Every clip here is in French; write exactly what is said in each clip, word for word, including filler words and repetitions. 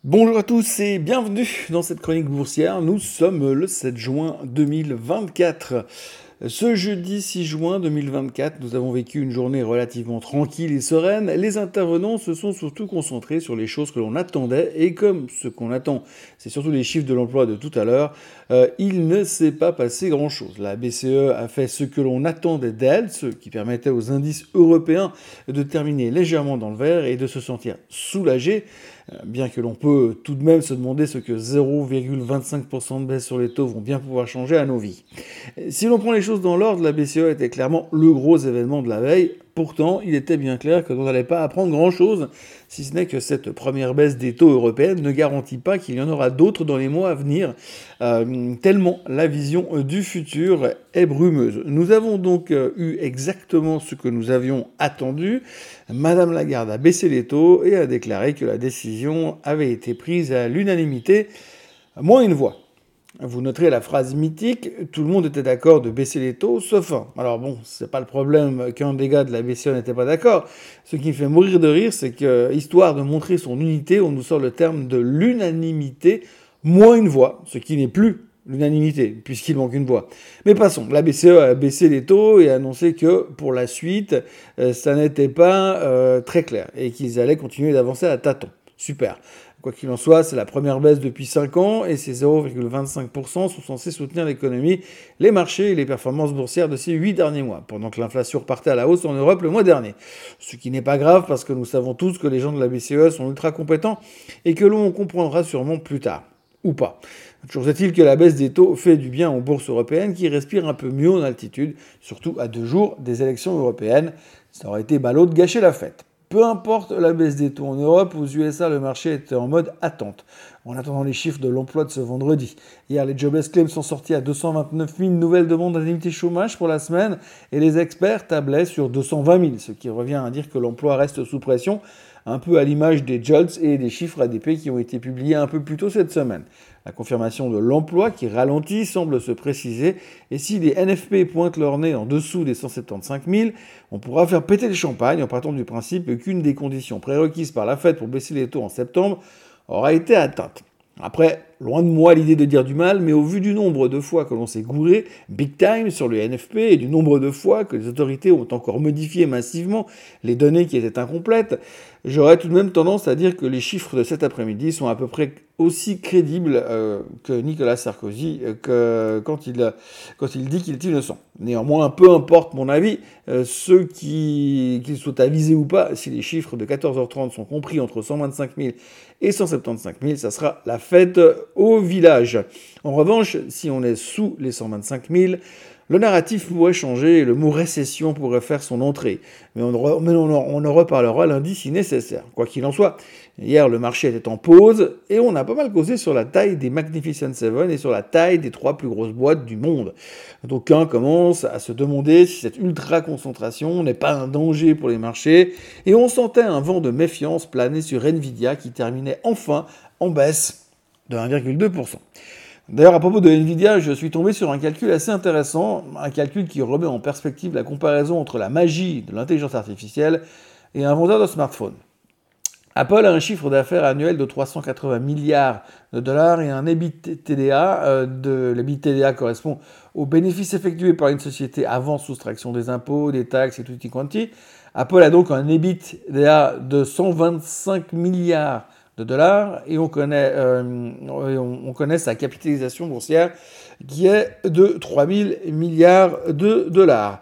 Bonjour à tous et bienvenue dans cette chronique boursière. Nous sommes le sept juin deux mille vingt-quatre. Ce jeudi six juin deux mille vingt-quatre, nous avons vécu une journée relativement tranquille et sereine. Les intervenants se sont surtout concentrés sur les choses que l'on attendait et comme ce qu'on attend, c'est surtout les chiffres de l'emploi de tout à l'heure, euh, il ne s'est pas passé grand-chose. La B C E a fait ce que l'on attendait d'elle, ce qui permettait aux indices européens de terminer légèrement dans le vert et de se sentir soulagés. Bien que l'on peut tout de même se demander ce que zéro virgule vingt-cinq pour cent de baisse sur les taux vont bien pouvoir changer à nos vies. Si l'on prend les choses dans l'ordre, la B C E était clairement le gros événement de la veille. Pourtant, il était bien clair que l'on n'allait pas apprendre grand-chose, si ce n'est que cette première baisse des taux européens ne garantit pas qu'il y en aura d'autres dans les mois à venir, euh, tellement la vision du futur est brumeuse. Nous avons donc euh, eu exactement ce que nous avions attendu. Madame Lagarde a baissé les taux et a déclaré que la décision avait été prise à l'unanimité, moins une voix. Vous noterez la phrase mythique, tout le monde était d'accord de baisser les taux, sauf un. Alors bon, c'est pas le problème qu'un des gars de la B C E n'était pas d'accord. Ce qui me fait mourir de rire, c'est que, histoire de montrer son unité, on nous sort le terme de l'unanimité, moins une voix, ce qui n'est plus l'unanimité, puisqu'il manque une voix. Mais passons, la B C E a baissé les taux et a annoncé que, pour la suite, euh, ça n'était pas euh, très clair, et qu'ils allaient continuer d'avancer à tâtons. Super. Quoi qu'il en soit, c'est la première baisse depuis cinq ans et ces zéro virgule vingt-cinq pour cent sont censés soutenir l'économie, les marchés et les performances boursières de ces huit derniers mois, pendant que l'inflation repartait à la hausse en Europe le mois dernier. Ce qui n'est pas grave parce que nous savons tous que les gens de la B C E sont ultra compétents et que l'on comprendra sûrement plus tard. Ou pas. Toujours est-il que la baisse des taux fait du bien aux bourses européennes qui respirent un peu mieux en altitude, surtout à deux jours des élections européennes. Ça aurait été ballot de gâcher la fête. Peu importe la baisse des taux en Europe, aux U S A, le marché était en mode attente, en attendant les chiffres de l'emploi de ce vendredi. Hier, les jobless claims sont sortis à deux cent vingt-neuf mille nouvelles demandes d'indemnité chômage pour la semaine, et les experts tablaient sur deux cent vingt mille, ce qui revient à dire que l'emploi reste sous pression, un peu à l'image des J O L T S et des chiffres A D P qui ont été publiés un peu plus tôt cette semaine. La confirmation de l'emploi qui ralentit semble se préciser, et si les N F P pointent leur nez en dessous des cent soixante-quinze mille, on pourra faire péter les champagnes en partant du principe qu'une des conditions prérequises par la Fed pour baisser les taux en septembre aura été atteinte. Après, loin de moi l'idée de dire du mal, mais au vu du nombre de fois que l'on s'est gouré big time sur le N F P et du nombre de fois que les autorités ont encore modifié massivement les données qui étaient incomplètes, j'aurais tout de même tendance à dire que les chiffres de cet après-midi sont à peu près aussi crédibles euh, que Nicolas Sarkozy euh, que, quand, il, quand il dit qu'il est innocent. Néanmoins, peu importe mon avis, euh, ceux qui, qu'ils soient avisés ou pas, si les chiffres de quatorze heures trente sont compris entre cent vingt-cinq mille et cent soixante-quinze mille, ça sera la fête au village. En revanche, si on est sous les cent vingt-cinq mille, le narratif pourrait changer et le mot récession pourrait faire son entrée. Mais on, re, mais on, on en reparlera lundi si nécessaire. Quoi qu'il en soit, hier le marché était en pause et on a pas mal causé sur la taille des Magnificent Seven et sur la taille des trois plus grosses boîtes du monde. D'aucuns commencent à se demander si cette ultra-concentration n'est pas un danger pour les marchés et on sentait un vent de méfiance planer sur Nvidia qui terminait enfin en baisse de un virgule deux pour cent. D'ailleurs, à propos de Nvidia, je suis tombé sur un calcul assez intéressant, un calcul qui remet en perspective la comparaison entre la magie de l'intelligence artificielle et un vendeur de smartphones. Apple a un chiffre d'affaires annuel de trois cent quatre-vingts milliards de dollars et un EBITDA. Euh, de, L'EBITDA correspond aux bénéfices effectués par une société avant soustraction des impôts, des taxes et tutti quanti. Apple a donc un EBITDA de cent vingt-cinq milliards de dollars et on connaît, euh, on, on connaît sa capitalisation boursière qui est de trois mille milliards de dollars.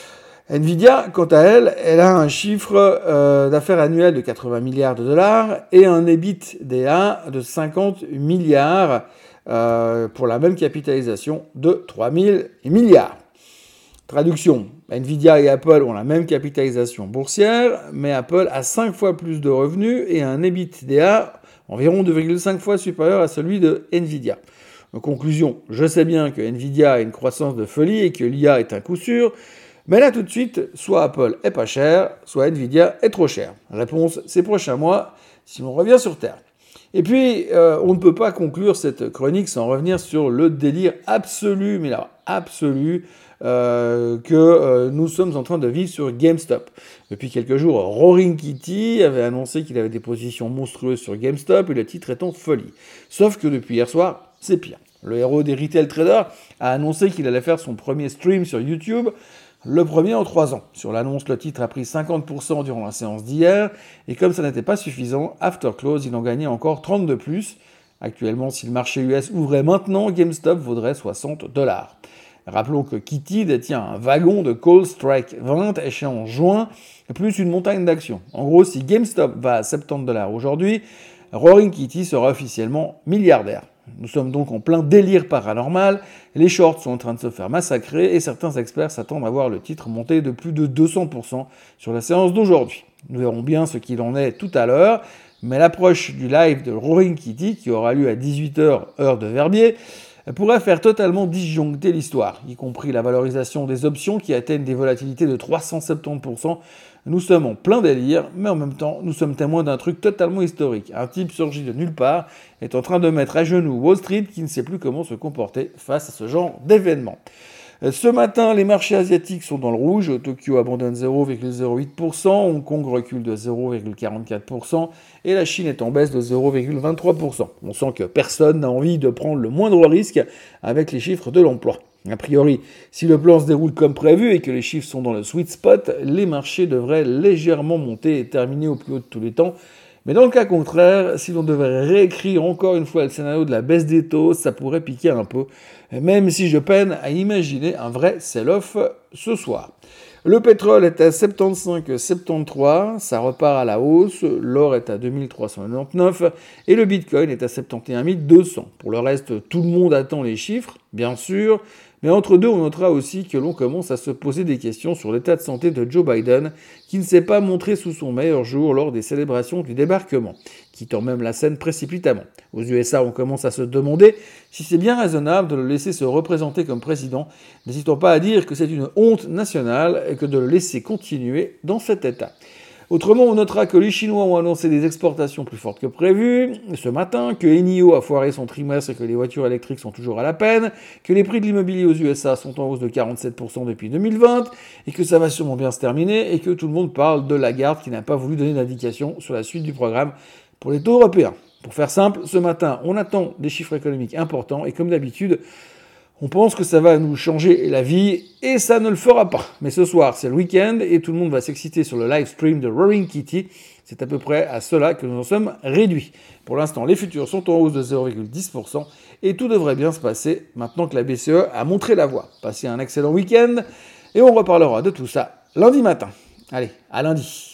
Nvidia, quant à elle, elle a un chiffre euh, d'affaires annuel de quatre-vingts milliards de dollars et un EBITDA de cinquante milliards euh, pour la même capitalisation de trois mille milliards. Traduction, Nvidia et Apple ont la même capitalisation boursière, mais Apple a cinq fois plus de revenus et un EBITDA environ deux virgule cinq fois supérieur à celui de Nvidia. En conclusion, je sais bien que Nvidia a une croissance de folie et que l'I A est un coup sûr, mais là tout de suite, soit Apple est pas cher, soit Nvidia est trop cher. Réponse ces prochains mois, si l'on revient sur Terre. Et puis, euh, on ne peut pas conclure cette chronique sans revenir sur le délire absolu, mais là, absolu, euh, que euh, nous sommes en train de vivre sur GameStop. Depuis quelques jours, Roaring Kitty avait annoncé qu'il avait des positions monstrueuses sur GameStop et le titre est en folie. Sauf que depuis hier soir, c'est pire. Le héros des retail traders a annoncé qu'il allait faire son premier stream sur YouTube, le premier en trois ans. Sur l'annonce, le titre a pris cinquante pour cent durant la séance d'hier, et comme ça n'était pas suffisant, after close, il en gagnait encore trente de plus. Actuellement, si le marché U S ouvrait maintenant, GameStop vaudrait soixante dollars. Rappelons que Kitty détient un wagon de Call Strike vingt échéant en juin, plus une montagne d'actions. En gros, si GameStop va à soixante-dix dollars aujourd'hui, Roaring Kitty sera officiellement milliardaire. Nous sommes donc en plein délire paranormal, les shorts sont en train de se faire massacrer et certains experts s'attendent à voir le titre monter de plus de deux cents pour cent sur la séance d'aujourd'hui. Nous verrons bien ce qu'il en est tout à l'heure, mais l'approche du live de Roaring Kitty, qui aura lieu à dix-huit heures, heure de Verbier, pourrait faire totalement disjoncter l'histoire, y compris la valorisation des options qui atteignent des volatilités de trois cent soixante-dix pour cent. Nous sommes en plein délire, mais en même temps, nous sommes témoins d'un truc totalement historique. Un type surgi de nulle part est en train de mettre à genoux Wall Street qui ne sait plus comment se comporter face à ce genre d'événement. Ce matin, les marchés asiatiques sont dans le rouge. Tokyo abandonne zéro virgule zéro huit pour cent, Hong Kong recule de zéro virgule quarante-quatre pour cent et la Chine est en baisse de zéro virgule vingt-trois pour cent. On sent que personne n'a envie de prendre le moindre risque avec les chiffres de l'emploi. A priori, si le plan se déroule comme prévu et que les chiffres sont dans le sweet spot, les marchés devraient légèrement monter et terminer au plus haut de tous les temps. Mais dans le cas contraire, si l'on devait réécrire encore une fois le scénario de la baisse des taux, ça pourrait piquer un peu, même si je peine à imaginer un vrai sell-off ce soir. Le pétrole est à soixante-quinze virgule soixante-treize, ça repart à la hausse, l'or est à deux mille trois cent quatre-vingt-dix-neuf et le bitcoin est à soixante et onze mille deux cents. Pour le reste, tout le monde attend les chiffres, bien sûr, mais entre deux, on notera aussi que l'on commence à se poser des questions sur l'état de santé de Joe Biden, qui ne s'est pas montré sous son meilleur jour lors des célébrations du débarquement, quittant même la scène précipitamment. Aux U S A, on commence à se demander si c'est bien raisonnable de le laisser se représenter comme président, n'hésitant pas à dire que c'est une honte nationale et que de le laisser continuer dans cet état. Autrement, on notera que les Chinois ont annoncé des exportations plus fortes que prévu ce matin, que Enio a foiré son trimestre et que les voitures électriques sont toujours à la peine, que les prix de l'immobilier aux U S A sont en hausse de quarante-sept pour cent depuis deux mille vingt, et que ça va sûrement bien se terminer, et que tout le monde parle de Lagarde qui n'a pas voulu donner d'indication sur la suite du programme pour les taux européens. Pour faire simple, ce matin, on attend des chiffres économiques importants, et comme d'habitude, on pense que ça va nous changer la vie, et ça ne le fera pas. Mais ce soir, c'est le week-end, et tout le monde va s'exciter sur le live stream de Roaring Kitty. C'est à peu près à cela que nous en sommes réduits. Pour l'instant, les futurs sont en hausse de zéro virgule dix pour cent, et tout devrait bien se passer maintenant que la B C E a montré la voie. Passez un excellent week-end, et on reparlera de tout ça lundi matin. Allez, à lundi.